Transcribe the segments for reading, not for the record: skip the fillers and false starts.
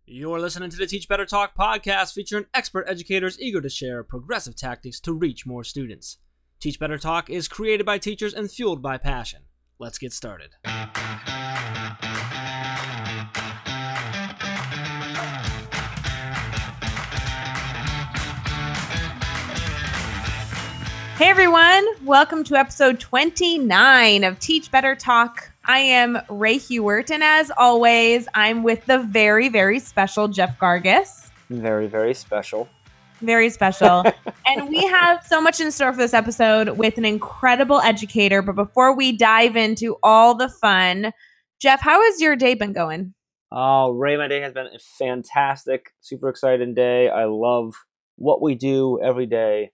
You're listening to the Teach Better Talk podcast featuring expert educators eager to share progressive tactics to reach more students. Teach Better Talk is created by teachers and fueled by passion. Let's get started. Hey everyone, welcome to episode 29 of Teach Better Talk. I am Ray Hewert, and as always, I'm with the very, very special Jeff Gargas. Very, very special. Very special. And we have so much in store for this episode with an incredible educator. But before we dive into all the fun, Jeff, how has your day been going? Oh, Ray, my day has been a fantastic, super exciting day. I love what we do every day.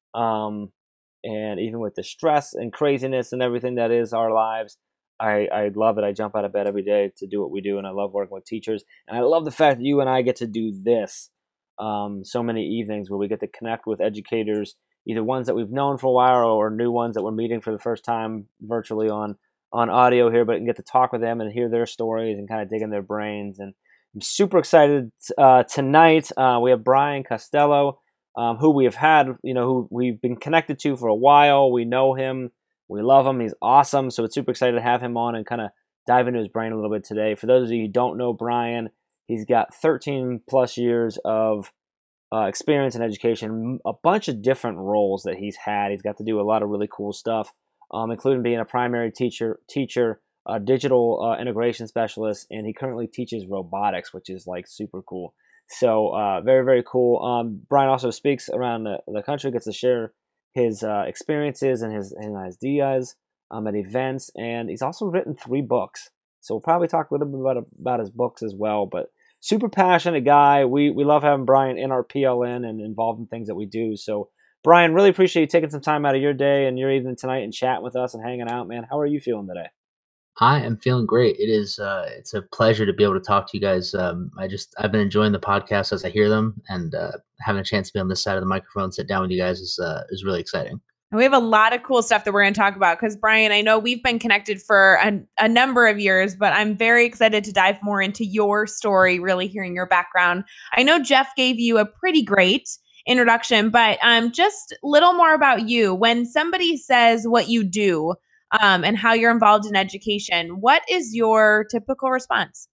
And even with the stress and craziness and everything that is our lives, I love it. I jump out of bed every day to do what we do, and I love working with teachers. And I love the fact that you and I get to do this so many evenings where we get to connect with educators, either ones that we've known for a while or new ones that we're meeting for the first time virtually on audio here, but can get to talk with them and hear their stories and kind of dig in their brains. And I'm super excited tonight. We have Brian Costello, who we have had, who we've been connected to for a while. We know him. We love him. He's awesome. So it's super excited to have him on and kind of dive into his brain a little bit today. For those of you who don't know Brian, he's got 13 plus years of experience in education, a bunch of different roles that he's had. He's got to do a lot of really cool stuff, including being a primary teacher, digital integration specialist, and he currently teaches robotics, which is like super cool. So very, very cool. Brian also speaks around the country, gets to share his experiences and his ideas at events, and he's also written 3 books. So we'll probably talk a little bit about his books as well, but super passionate guy. We love having Brian in our PLN and involved in things that we do. So Brian, really appreciate you taking some time out of your day and your evening tonight and chatting with us and hanging out, man. How are you feeling today? I am feeling great. It is it's a pleasure to be able to talk to you guys. I've been enjoying the podcast as I hear them, and having a chance to be on this side of the microphone, sit down with you guys is really exciting. And we have a lot of cool stuff that we're going to talk about because, Brian, I know we've been connected for a number of years, but I'm very excited to dive more into your story, really hearing your background. I know Jeff gave you a pretty great introduction, but just a little more about you. When somebody says what you do, and how you're involved in education, what is your typical response?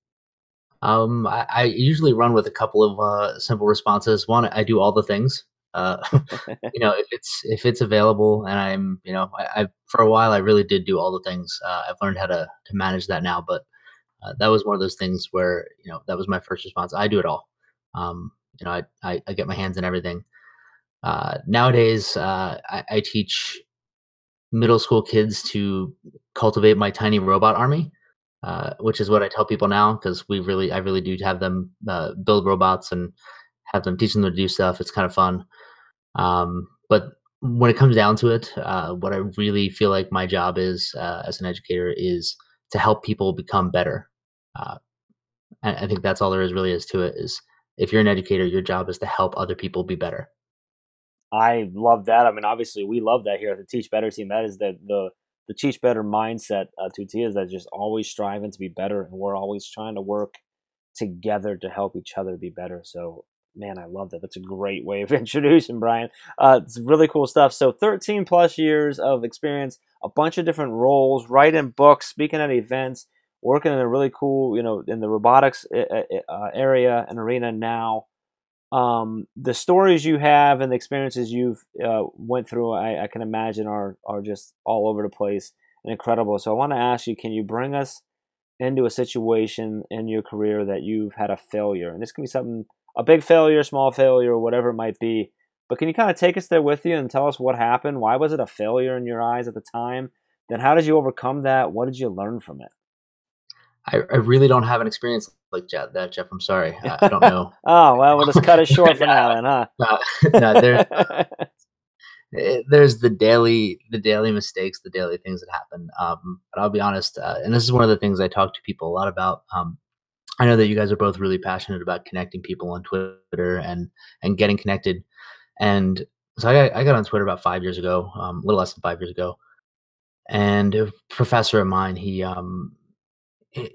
I usually run with a couple of simple responses. One, I do all the things. If it's available, and I for a while I really did do all the things. I've learned how to manage that now, but that was one of those things where that was my first response. I do it all. I get my hands in everything. Nowadays, I teach middle school kids to cultivate my tiny robot army, which is what I tell people now, because I really do have them build robots and have them teach them to do stuff. It's kind of fun. But when it comes down to it, what I really feel like my job is as an educator is to help people become better. I think that's all there is to it. Is if you're an educator, your job is to help other people be better. I love that. I mean, obviously, we love that here at the Teach Better team. That is the Teach Better mindset to T is that just always striving to be better, and we're always trying to work together to help each other be better. So, man, I love that. That's a great way of introducing Brian. It's really cool stuff. So 13 plus years of experience, a bunch of different roles, writing books, speaking at events, working in a really cool, in the robotics area and arena now. The stories you have and the experiences you've went through, I can imagine are just all over the place and incredible. So I want to ask you, can you bring us into a situation in your career that you've had a failure? And this can be a big failure, small failure, whatever it might be. But can you kind of take us there with you and tell us what happened? Why was it a failure in your eyes at the time? Then how did you overcome that? What did you learn from it? I really don't have an experience like that, Jeff. I'm sorry. I don't know. Oh, well, we'll just cut it short for now then, huh? No, there's the daily mistakes, the daily things that happen. But I'll be honest, and this is one of the things I talk to people a lot about. I know that you guys are both really passionate about connecting people on Twitter and getting connected. And so I got on Twitter about 5 years ago, a little less than 5 years ago. And a professor of mine, he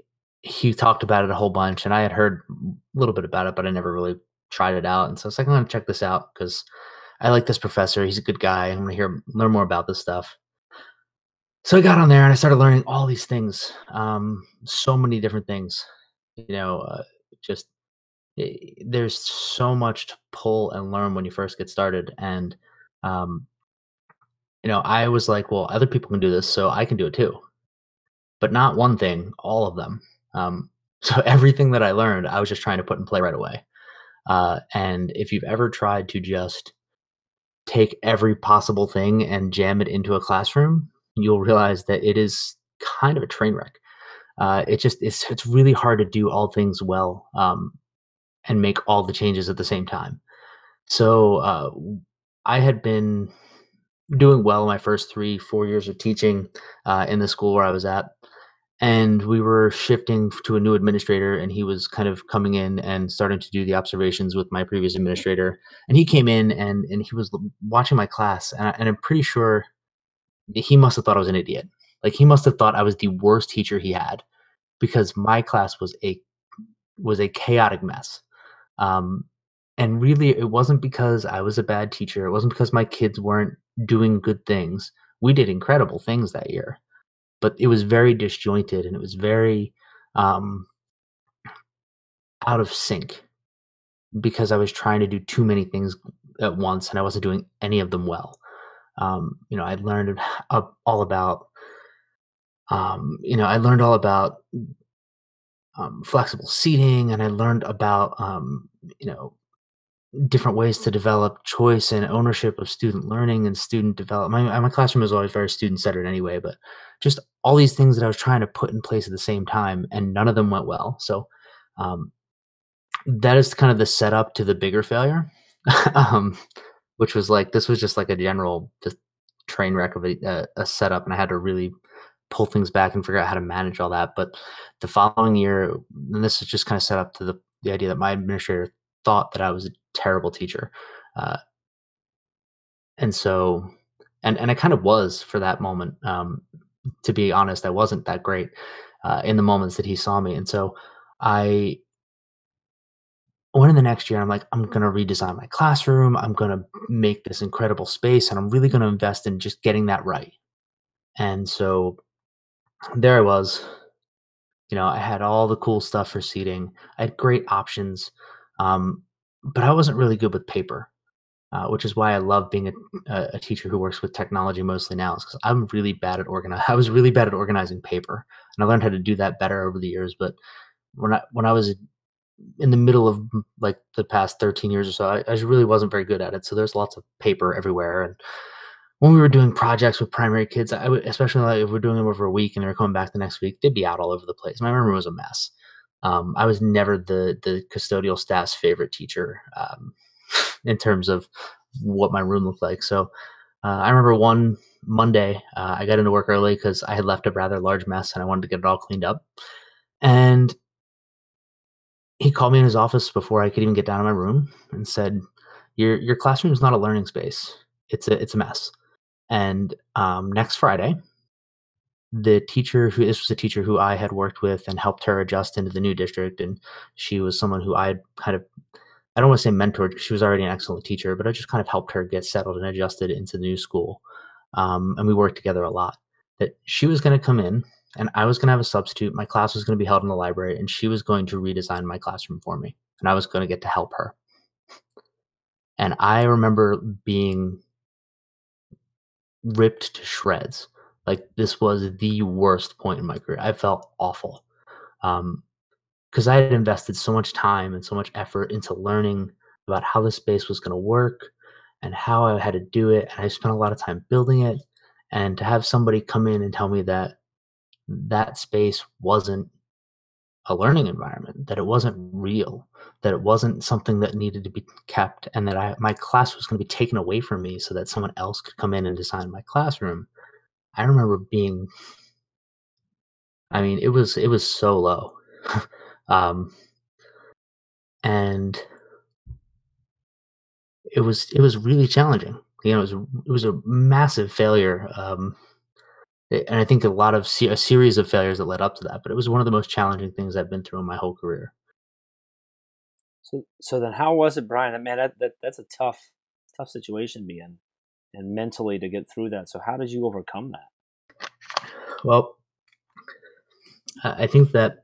he talked about it a whole bunch, and I had heard a little bit about it, but I never really tried it out. And so I was like, I'm gonna check this out because I like this professor. He's a good guy. I'm gonna learn more about this stuff. So I got on there and I started learning all these things, so many different things. You know, just there's so much to pull and learn when you first get started, and um, I was like, well, other people can do this, so I can do it too. But not one thing, all of them. So everything that I learned, I was just trying to put in play right away. And if you've ever tried to just take every possible thing and jam it into a classroom, you'll realize that it is kind of a train wreck. It's really hard to do all things well, and make all the changes at the same time. So I had been doing well my first 3-4 years of teaching in the school where I was at. And we were shifting to a new administrator, and he was kind of coming in and starting to do the observations with my previous administrator. And he came in and he was watching my class, and I'm pretty sure he must have thought I was an idiot. Like, he must have thought I was the worst teacher he had, because my class was a chaotic mess. And really, it wasn't because I was a bad teacher. It wasn't because my kids weren't doing good things. We did incredible things that year, but it was very disjointed, and it was very out of sync because I was trying to do too many things at once, and I wasn't doing any of them well. I learned all about, I learned all about flexible seating, and I learned about, different ways to develop choice and ownership of student learning and student development. My classroom is always very student centered anyway, but just all these things that I was trying to put in place at the same time, and none of them went well. So um, that is kind of the setup to the bigger failure, which was like, this was just like a general just train wreck of a setup, and I had to really pull things back and figure out how to manage all that. But the following year, and this is just kind of set up to the idea that my administrator thought that I was a terrible teacher. Uh, and so, and I kind of was for that moment. To be honest, I wasn't that great in the moments that he saw me. And so I went in the next year, I'm like, I'm going to redesign my classroom. I'm going to make this incredible space, and I'm really going to invest in just getting that right. And so there I was. I had all the cool stuff for seating. I had great options, but I wasn't really good with paper, which is why I love being a teacher who works with technology mostly now. Is because I'm really bad at I was really bad at organizing paper, and I learned how to do that better over the years. But when I was in the middle of like the past 13 years or so, I really wasn't very good at it. So there's lots of paper everywhere. And when we were doing projects with primary kids, especially like if we're doing them over a week and they're coming back the next week, they'd be out all over the place. My room was a mess. I was never the custodial staff's favorite teacher in terms of what my room looked like. So I remember one Monday, I got into work early because I had left a rather large mess and I wanted to get it all cleaned up. And he called me in his office before I could even get down to my room and said, "Your classroom is not a learning space. It's a mess." And next Friday, this was a teacher who I had worked with and helped her adjust into the new district, and she was someone who I had kind of, I don't want to say mentored, because she was already an excellent teacher, but I just kind of helped her get settled and adjusted into the new school. And we worked together a lot. That she was going to come in, and I was going to have a substitute. My class was going to be held in the library, and she was going to redesign my classroom for me, and I was going to get to help her. And I remember being ripped to shreds. Like, this was the worst point in my career. I felt awful because I had invested so much time and so much effort into learning about how the space was going to work and how I had to do it. And I spent a lot of time building it. And to have somebody come in and tell me that that space wasn't a learning environment, that it wasn't real, that it wasn't something that needed to be kept, and that my class was going to be taken away from me so that someone else could come in and design my classroom. I remember it was so low. And it was really challenging. It was a massive failure. And I think a lot of a series of failures that led up to that, but it was one of the most challenging things I've been through in my whole career. So then how was it, Brian? Man, that's a tough situation to be in, and mentally to get through that. So how did you overcome that? Well, I think that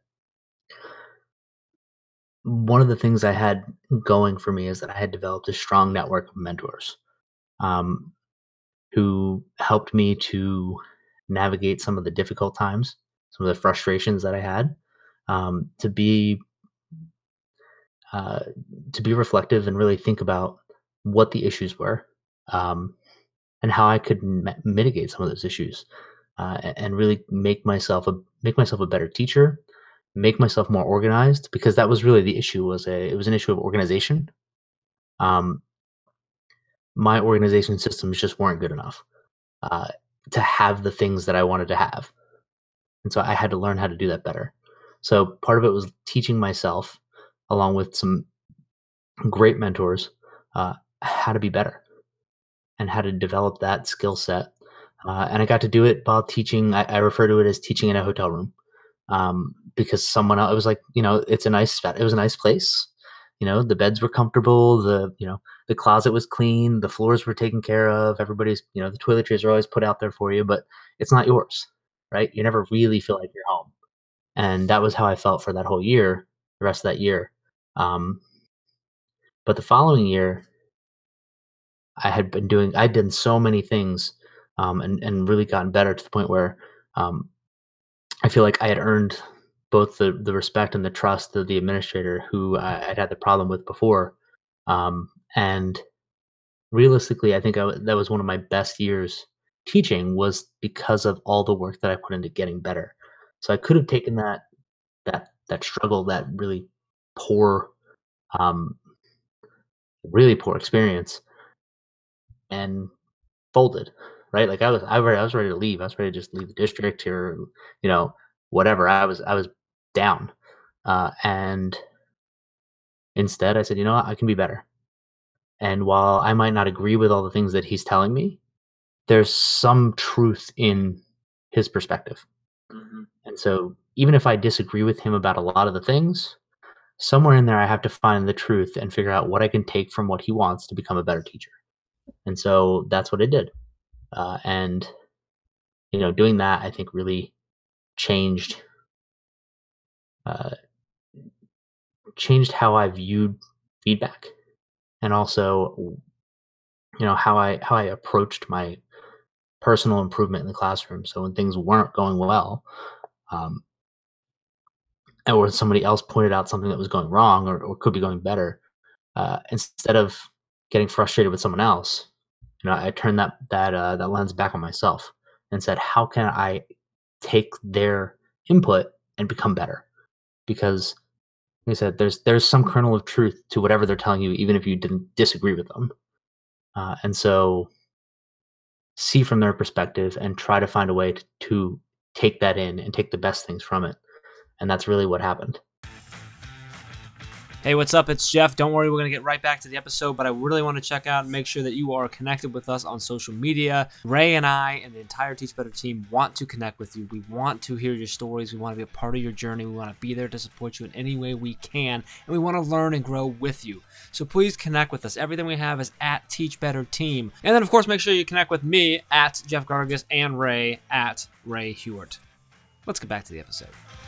one of the things I had going for me is that I had developed a strong network of mentors, um, who helped me to navigate some of the difficult times, some of the frustrations that I had, um, to be uh, to be reflective and really think about what the issues were, um, and how I could mitigate some of those issues, and really make myself a better teacher, make myself more organized, because that was really the issue. It was an issue of organization. Um, my organization systems just weren't good enough, uh, to have the things that I wanted to have, and so I had to learn how to do that better. So part of it was teaching myself, along with some great mentors, how to be better and how to develop that skill set. And I got to do it while teaching. I refer to it as teaching in a hotel room, because someone else, it was like, it's a nice spot. It was a nice place. The beds were comfortable. The closet was clean. The floors were taken care of. Everybody's, the toiletries are always put out there for you, but it's not yours, right? You never really feel like you're home. And that was how I felt for that whole year, the rest of that year. But the following year, I'd done so many things, and really gotten better to the point where, I feel like I had earned both the respect and the trust of the administrator who I'd had the problem with before. And realistically, I think that was one of my best years teaching, was because of all the work that I put into getting better. So I could have taken that struggle, that poor, um, really poor experience, and folded, right? Like I was ready to leave. I was ready to just leave the district, or, whatever. I was down. And instead I said, you know what, I can be better. And while I might not agree with all the things that he's telling me, there's some truth in his perspective. And so even if I disagree with him about a lot of the things, somewhere in there I have to find the truth and figure out what I can take from what he wants to become a better teacher. And so that's what I did. And doing that, I think, really changed uh, changed how I viewed feedback, and also, how I approached my personal improvement in the classroom. So when things weren't going well, um, or somebody else pointed out something that was going wrong, or could be going better, instead of getting frustrated with someone else, I turned that lens back on myself and said, how can I take their input and become better? Because, like I said, there's some kernel of truth to whatever they're telling you, even if you didn't disagree with them. And so see from their perspective and try to find a way to take that in and take the best things from it. And that's really what happened. Hey, what's up? It's Jeff. Don't worry, we're going to get right back to the episode, but I really want to check out and make sure that you are connected with us on social media. Ray and I and the entire Teach Better team want to connect with you. We want to hear your stories. We want to be a part of your journey. We want to be there to support you in any way we can, and we want to learn and grow with you. So please connect with us. Everything we have is at Teach Better Team. And then, of course, make sure you connect with me at Jeff Gargas and Ray at Ray Hewart. Let's get back to the episode.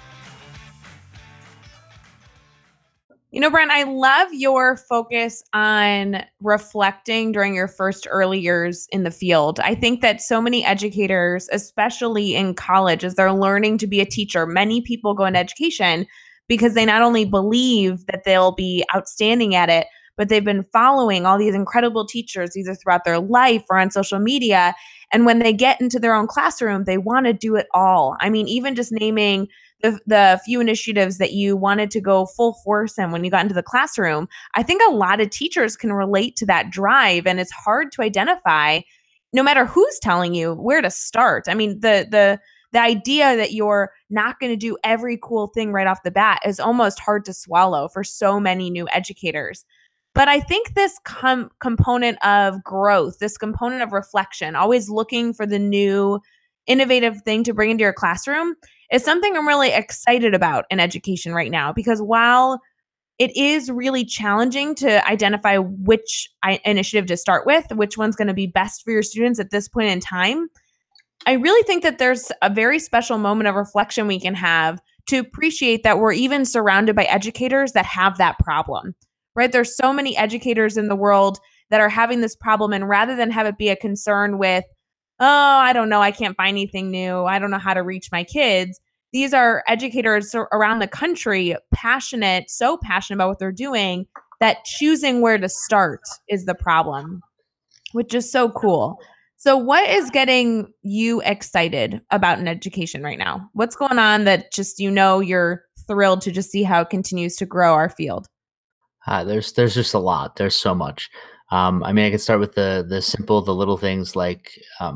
Brent, I love your focus on reflecting during your first early years in the field. I think that so many educators, especially in college, as they're learning to be a teacher, many people go into education because they not only believe that they'll be outstanding at it, but they've been following all these incredible teachers either throughout their life or on social media. And when they get into their own classroom, they want to do it all. I mean, even just naming the few initiatives that you wanted to go full force in when you got into the classroom, I think a lot of teachers can relate to that drive, and it's hard to identify, no matter who's telling you, where to start. I mean, the idea that you're not going to do every cool thing right off the bat is almost hard to swallow for so many new educators. But I think this component of growth, this component of reflection, always looking for the new innovative thing to bring into your classroom is something I'm really excited about in education right now, because while it is really challenging to identify which initiative to start with, which one's going to be best for your students at this point in time, I really think that there's a very special moment of reflection we can have to appreciate that we're even surrounded by educators that have that problem, right? There's so many educators in the world that are having this problem, and rather than have it be a concern with, oh, I don't know, I can't find anything new, I don't know how to reach my kids, these are educators around the country, so passionate about what they're doing, that choosing where to start is the problem, which is so cool. So what is getting you excited about an education right now? What's going on that just, you're thrilled to just see how it continues to grow our field? There's just a lot. There's so much. I mean, I can start with the little things like,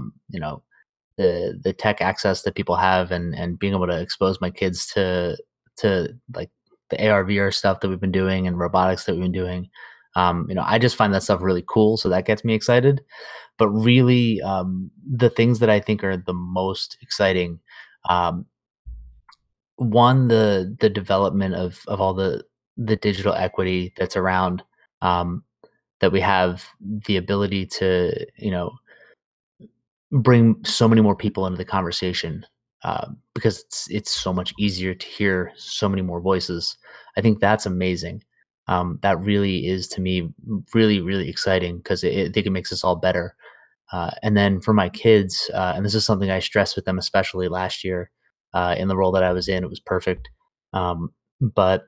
the tech access that people have, and being able to expose my kids to like the AR VR stuff that we've been doing and robotics that we've been doing. I just find that stuff really cool, so that gets me excited. But really, the things that I think are the most exciting, one, the development of all the digital equity that's around, that we have the ability to, bring so many more people into the conversation, because it's so much easier to hear so many more voices. I think that's amazing. That really is, to me, really, really exciting, because I think it makes us all better. And then for my kids, and this is something I stressed with them, especially last year, in the role that I was in, it was perfect. But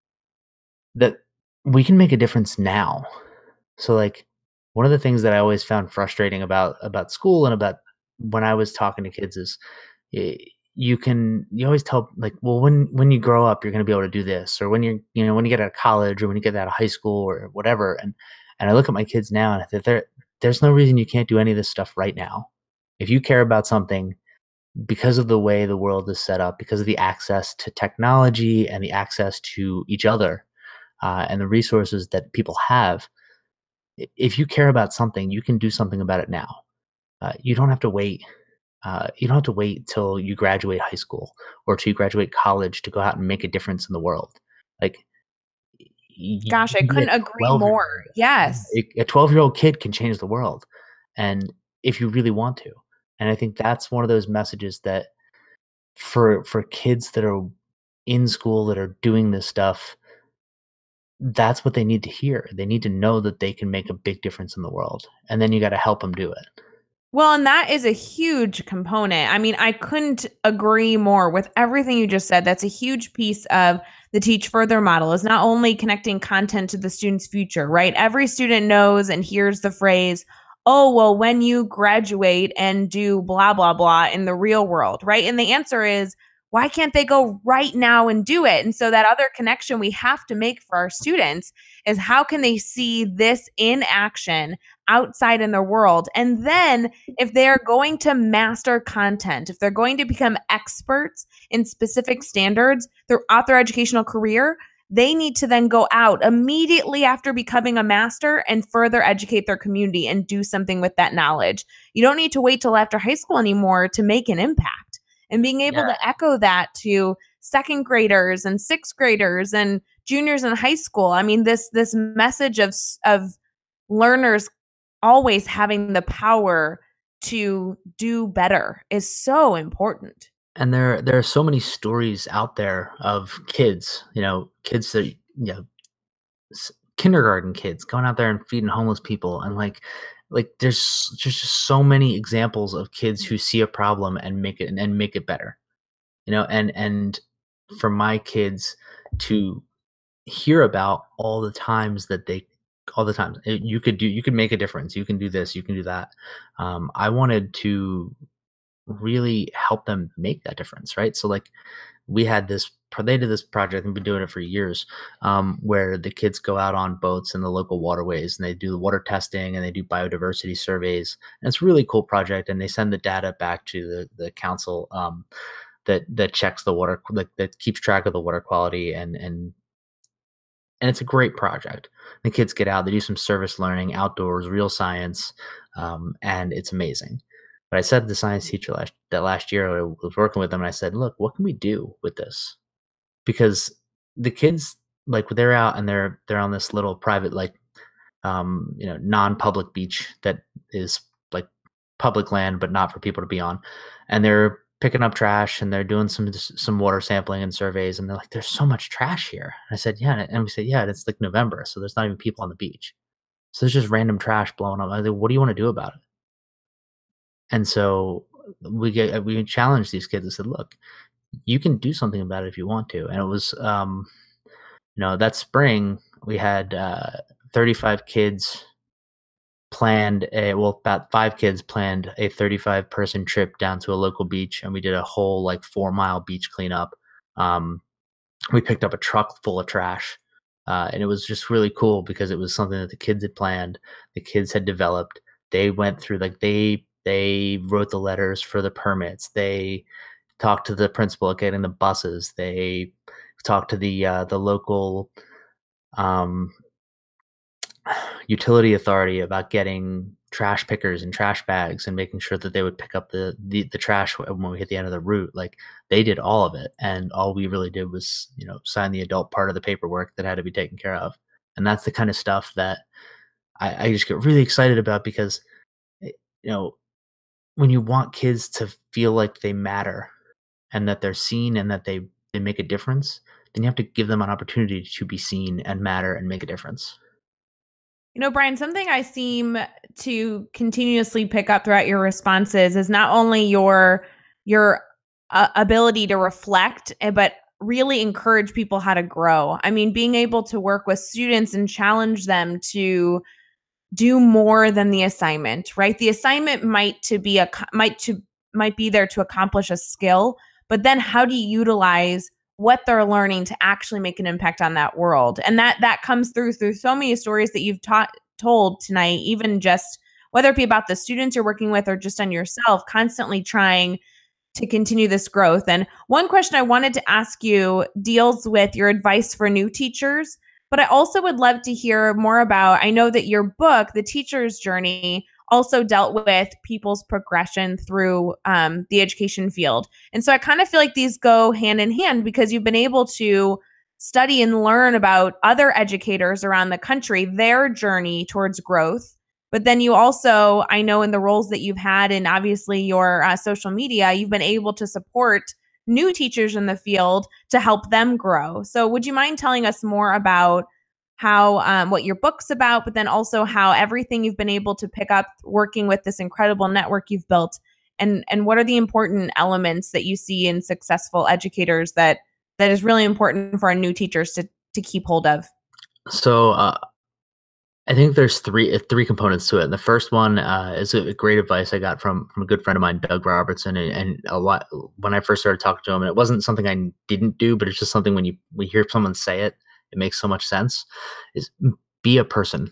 that we can make a difference now. So, like, one of the things that I always found frustrating about school and about when I was talking to kids is, you always tell, like, well, when you grow up, you're going to be able to do this, or when when you get out of college, or when you get out of high school, or whatever. And I look at my kids now, and I think there's no reason you can't do any of this stuff right now. If you care about something, because of the way the world is set up, because of the access to technology and the access to each other, and the resources that people have, if you care about something, you can do something about it now. You don't have to wait. You don't have to wait till you graduate high school or till you graduate college to go out and make a difference in the world. Like, Gosh, I you can be couldn't agree more. Yes. a 12-year-old kid can change the world, and if you really want to. And I think that's one of those messages that, for kids that are in school that are doing this stuff, that's what they need to hear. They need to know that they can make a big difference in the world, and then you got to help them do it. Well, and that is a huge component. I mean, I couldn't agree more with everything you just said. That's a huge piece of the Teach Further model, is not only connecting content to the student's future, right? Every student knows and hears the phrase, oh, well, when you graduate and do blah, blah, blah in the real world, right? And the answer is, why can't they go right now and do it? And so that other connection we have to make for our students is, how can they see this in action outside in the world? And then if they're going to master content, if they're going to become experts in specific standards throughout their educational career, they need to then go out immediately after becoming a master and further educate their community and do something with that knowledge. You don't need to wait till after high school anymore to make an impact. And being able to echo that to second graders and sixth graders and juniors in high school. I mean, this message of learners always having the power to do better is so important. And there are so many stories out there of kids, kids that, kindergarten kids going out there and feeding homeless people, and like there's just so many examples of kids who see a problem and make it better, and for my kids to hear about all the times you could make a difference, you can do this, you can do that. I wanted to really help them make that difference, right? So, like, they did this project, and been doing it for years, where the kids go out on boats in the local waterways, and they do the water testing, and they do biodiversity surveys. And it's a really cool project, and they send the data back to the council, that checks the water, that keeps track of the water quality, and it's a great project. The kids get out, they do some service learning outdoors, real science, and it's amazing. But I said to the science teacher last year, I was working with them, and I said, "Look, what can we do with this?" Because the kids, like, they're out and they're on this little private, like, non-public beach that is like public land, but not for people to be on. And they're picking up trash and they're doing some water sampling and surveys. And they're like, "There's so much trash here." And I said, "Yeah." And we said, "Yeah, it's like November, so there's not even people on the beach. So there's just random trash blowing up." I said, "What do you want to do about it?" And so we challenged these kids and said, "Look, you can do something about it if you want to." And it was, that spring we had 35 kids about 5 kids planned a 35-person trip down to a local beach, and we did a whole like 4-mile beach cleanup. Um, we picked up a truck full of trash, and it was just really cool because it was something that the kids had planned, the kids had developed. They went through, like, they wrote the letters for the permits. They talked to the principal at getting the buses. They talked to the local um, utility authority about getting trash pickers and trash bags and making sure that they would pick up the trash when we hit the end of the route. Like, they did all of it, and all we really did was, sign the adult part of the paperwork that had to be taken care of. And that's the kind of stuff that I just get really excited about, because eh, you know when you want kids to feel like they matter and that they're seen and that they make a difference, then you have to give them an opportunity to be seen and matter and make a difference. Brian, something I seem to continuously pick up throughout your responses is not only your ability to reflect, but really encourage people how to grow. I mean, being able to work with students and challenge them to do more than the assignment, right? The assignment might be there to accomplish a skill, but then how do you utilize what they're learning to actually make an impact on that world? And that comes through so many stories that you've told tonight, even just whether it be about the students you're working with or just on yourself, constantly trying to continue this growth. And one question I wanted to ask you deals with your advice for new teachers, but I also would love to hear more about, I know that your book, The Teacher's Journey, also dealt with people's progression through the education field. And so I kind of feel like these go hand in hand, because you've been able to study and learn about other educators around the country, their journey towards growth. But then you also, I know in the roles that you've had and obviously your social media, you've been able to support new teachers in the field to help them grow. So would you mind telling us more about how what your book's about, but then also how everything you've been able to pick up working with this incredible network you've built, and what are the important elements that you see in successful educators that is really important for our new teachers to keep hold of? So I think there's three components to it. The first one is a great advice I got from a good friend of mine, Doug Robertson, and a lot when I first started talking to him. And it wasn't something I didn't do, but it's just something when we hear someone say it, it makes so much sense. Is be a person,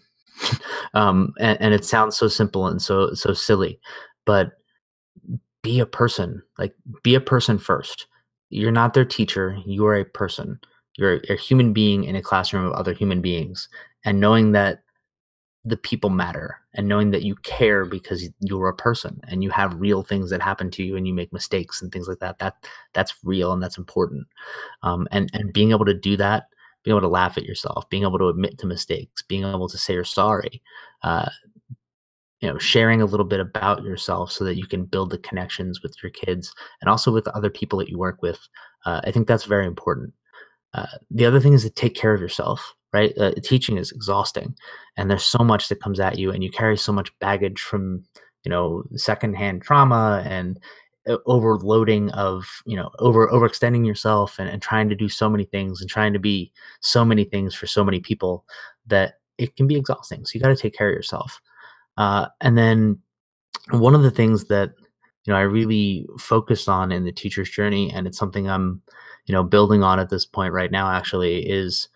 and it sounds so simple and so silly, but be a person. Like, be a person first. You're not their teacher. You are a person. You're a human being in a classroom of other human beings, and knowing that the people matter, and knowing that you care because you're a person and you have real things that happen to you and you make mistakes and things like that's real and that's important. And being able to do that, being able to laugh at yourself, being able to admit to mistakes, being able to say you're sorry, uh, sharing a little bit about yourself so that you can build the connections with your kids and also with other people that you work with. I think that's very important. The other thing is to take care of yourself, right? Teaching is exhausting, and there's so much that comes at you, and you carry so much baggage from, secondhand trauma and overloading of, overextending yourself and trying to do so many things and trying to be so many things for so many people that it can be exhausting. So you got to take care of yourself. And then one of the things that I really focus on in the teacher's journey, and it's something I'm building on at this point right now, actually, is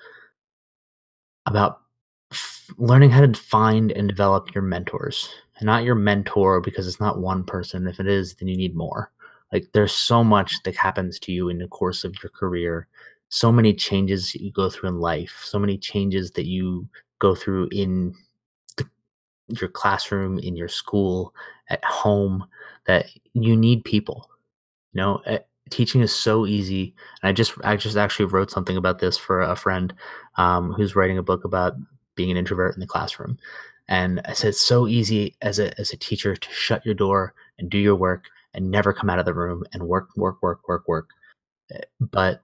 about learning how to find and develop your mentors, and not your mentor, because it's not one person. If it is, then you need more. Like, there's so much that happens to you in the course of your career, so many changes that you go through in life, so many changes that you go through in your classroom, in your school, at home, that you need people. Teaching is so easy. And I just actually wrote something about this for a friend who's writing a book about being an introvert in the classroom. And I said, it's so easy as a teacher to shut your door and do your work and never come out of the room and work. But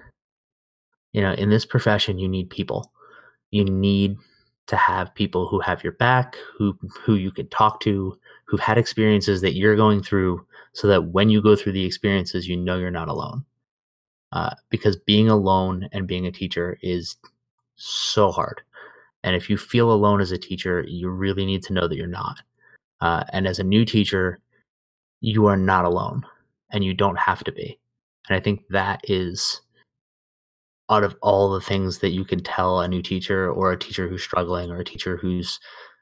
in this profession, you need people. You need to have people who have your back, who you can talk to, who've had experiences that you're going through, so that when you go through the experiences, you're not alone. Because being alone and being a teacher is so hard. And if you feel alone as a teacher, you really need to know that you're not. And as a new teacher, you are not alone, and you don't have to be. And I think that is, out of all the things that you can tell a new teacher, or a teacher who's struggling, or a teacher who's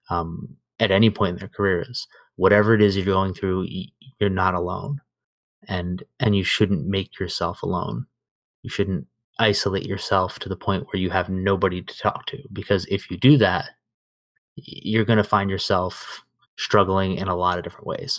at any point in their career, is whatever it is you're going through, you're not alone. And you shouldn't make yourself alone. You shouldn't isolate yourself to the point where you have nobody to talk to, because if you do that, you're going to find yourself struggling in a lot of different ways.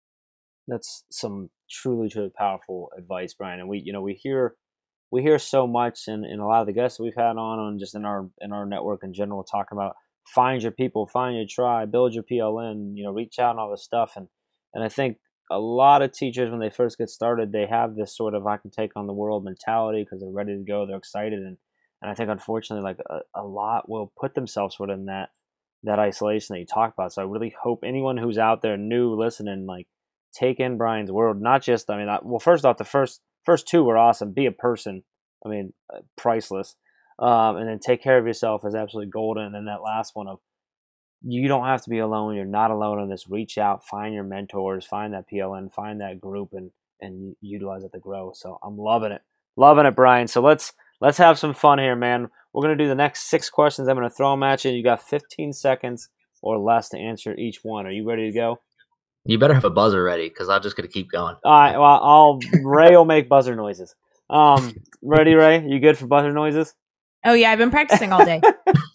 That's some truly, truly powerful advice, Brian. And we hear so much, and a lot of the guests we've had on just in our network in general, talking about find your people, find your tribe, build your PLN, reach out and all this stuff. And I think a lot of teachers, when they first get started, they have this sort of I can take on the world mentality because they're ready to go, they're excited, and I think unfortunately, like a lot will put themselves sort of in that isolation that you talk about. So I really hope anyone who's out there new listening, like, take in Brian's world. Not just, well, first off, the first two were awesome. Be a person, priceless. And then take care of yourself is absolutely golden. And then that last one of, you don't have to be alone. You're not alone in this. Reach out, find your mentors, find that PLN, find that group, and utilize it to grow. So I'm loving it, Brian. So let's have some fun here, man. We're going to do the next 6 questions. I'm going to throw them at you. You got 15 seconds or less to answer each one. Are you ready to go? You better have a buzzer ready, because I'm just going to keep going. All right. Well, Ray will make buzzer noises. Ready, Ray? You good for buzzer noises? Oh, yeah. I've been practicing all day.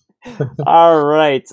All right.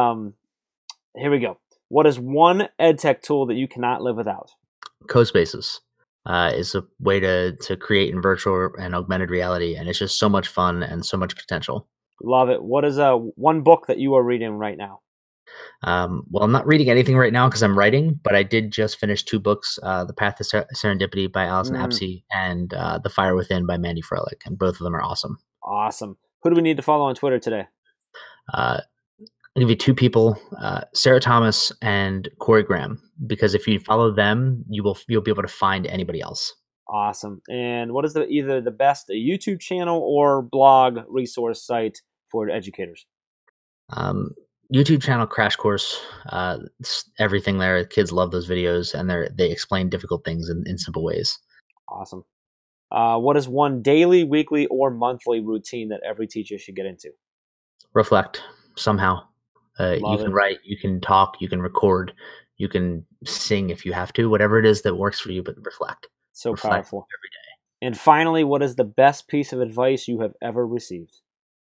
Here we go. What is one EdTech tool that you cannot live without? CoSpaces is a way to create in virtual and augmented reality, and it's just so much fun and so much potential. Love it. What is one book that you are reading right now? Well, I'm not reading anything right now because I'm writing, but I did just finish 2 books, The Path to Serendipity by Allison Apsey and The Fire Within by Mandy Froelich, and both of them are awesome. Awesome. Who do we need to follow on Twitter today? I'll give you 2 people, Sarah Thomas and Corey Graham, because if you follow them, you'll be able to find anybody else. Awesome. And what is either the best YouTube channel or blog resource site for educators? YouTube channel Crash Course, everything there. Kids love those videos, and they explain difficult things in simple ways. Awesome. What is one daily, weekly, or monthly routine that every teacher should get into? Reflect somehow. You can write, you can talk, you can record, you can sing if you have to, whatever it is that works for you, but reflect. So reflect powerful. every day. And finally, what is the best piece of advice you have ever received?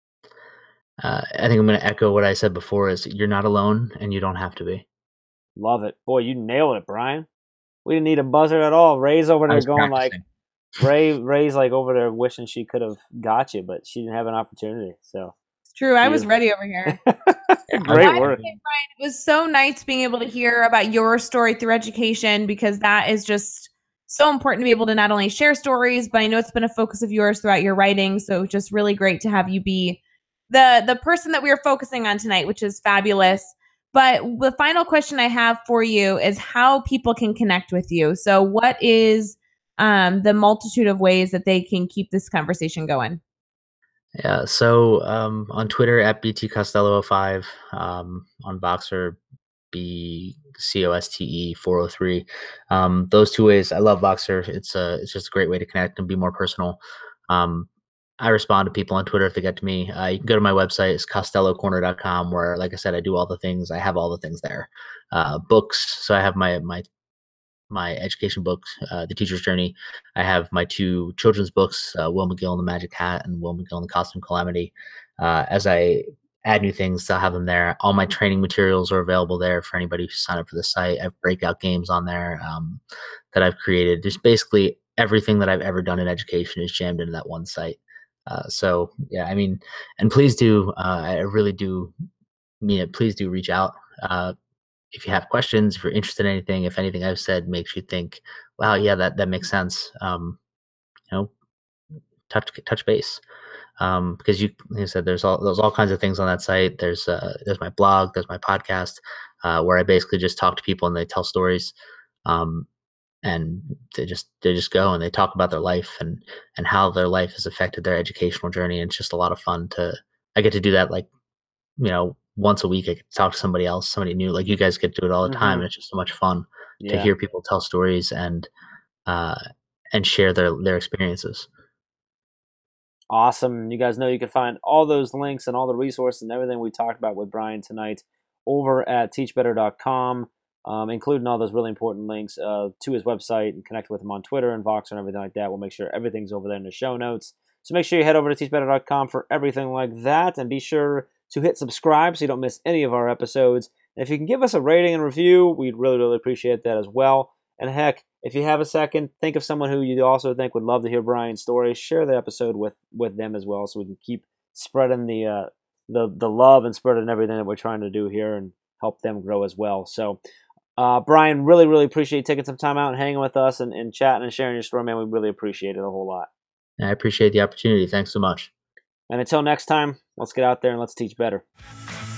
I think I'm going to echo what I said before, is you're not alone, and you don't have to be. Love it. Boy, you nailed it, Brian. We didn't need a buzzer at all. Ray's over there going practicing. Ray's like over there wishing she could have got you, but she didn't have an opportunity. So it's true. I was ready over here. Great work. Brian, it was so nice being able to hear about your story through education, because that is just so important to be able to not only share stories, but I know it's been a focus of yours throughout your writing. So it's just really great to have you be the person that we are focusing on tonight, which is fabulous. But the final question I have for you is how people can connect with you. So what is the multitude of ways that they can keep this conversation going? Yeah, so on Twitter at BTCostello05, on Voxer BCOSTE403. Those 2 ways. I love Voxer. It's just a great way to connect and be more personal. I respond to people on Twitter if they get to me. You can go to my website, it's costellocorner.com, where, like I said, I do all the things. I have all the things there. Books. So I have my education books, The Teacher's Journey. I have my 2 children's books, Will McGill and the Magic Hat and Will McGill and the Costume Calamity. As I add new things, I'll have them there. All my training materials are available there for anybody who sign up for the site. I have breakout games on there that I've created. Just basically everything that I've ever done in education is jammed into that one site. So yeah, I mean, and please do, I really do mean it. Please do reach out. If you have questions, if you're interested in anything, if anything I've said makes you think, wow, yeah, that makes sense. You know, touch base. Because like I said, there's all kinds of things on that site. There's my blog, there's my podcast, where I basically just talk to people and they tell stories, and they just go and they talk about their life and how their life has affected their educational journey. And it's just a lot of fun I get to do that, like, once a week. I get to talk to somebody else, somebody new. Like you guys get to do it all the time, and it's just so much fun to hear people tell stories and share their experiences. Awesome. You guys know you can find all those links and all the resources and everything we talked about with Brian tonight over at teachbetter.com, including all those really important links to his website, and connect with him on Twitter and Voxer and everything like that. We'll make sure everything's over there in the show notes. So make sure you head over to teachbetter.com for everything like that, and be sure to hit subscribe so you don't miss any of our episodes. And if you can give us a rating and review, we'd really, really appreciate that as well. And heck, if you have a second, think of someone who you also think would love to hear Brian's story. Share the episode with them as well, so we can keep spreading the love and spreading everything that we're trying to do here and help them grow as well. So, Brian, really, really appreciate you taking some time out and hanging with us and chatting and sharing your story, man. We really appreciate it a whole lot. I appreciate the opportunity. Thanks so much. And until next time, let's get out there and let's teach better.